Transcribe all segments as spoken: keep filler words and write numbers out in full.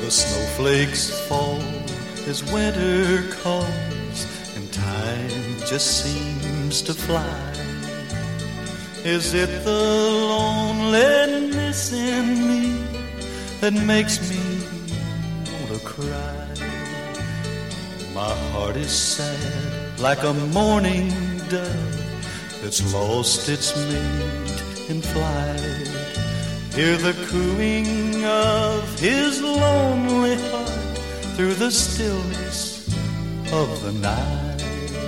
The snowflakes fall as winter comes, and time just seems to fly. Is it the loneliness in me that makes me want to cry? My heart is sad like a mourning dove that's lost its mate in flight. Hear the cooing of his lonely heart through the stillness of the night.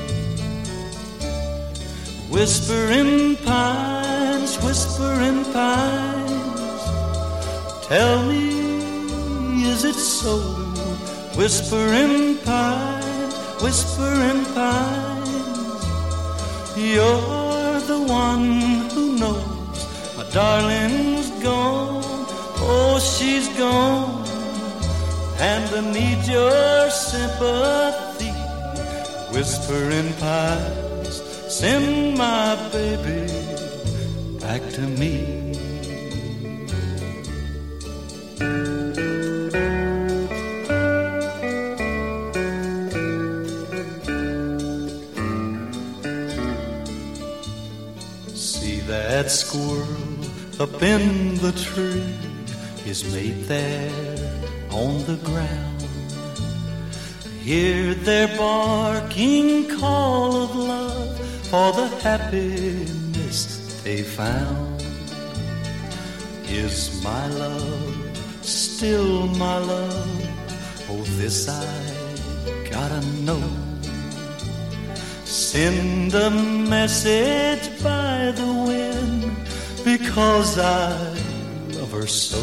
Whispering pines, whispering pines, tell me, is it so? Whispering pines, whispering pines, you're the one who knows my darling's gone. Oh, she's gone, and I need your sympathy. Whispering pines, send my baby back to me. See that squirrel up in the tree, his mate there on the ground. Hear their barking call of love for the happiness they found. Is my love still my love? Oh, this I gotta know. Send a message by the wind, because I love her so.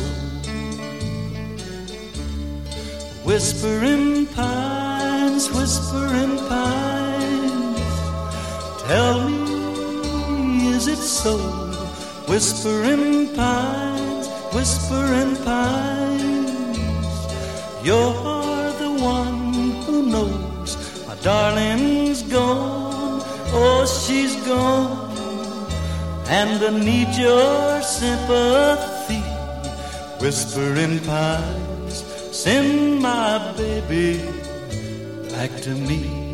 Whispering pines, whispering pines, tell me, is it so? Whispering pines, whispering pines, you're the one who knows my darling's gone. Oh, she's gone, and I need your sympathy. Whispering pines, send my baby back to me.